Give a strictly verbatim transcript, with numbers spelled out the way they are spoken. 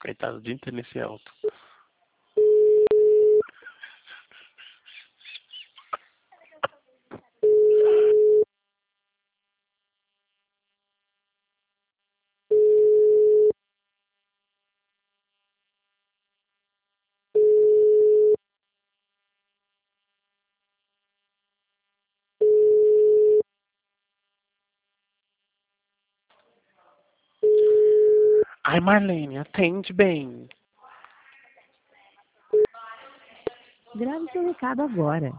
Coitado, o dia inteiro nesse alto. Ai, Marlene, atende bem. Grave seu recado agora.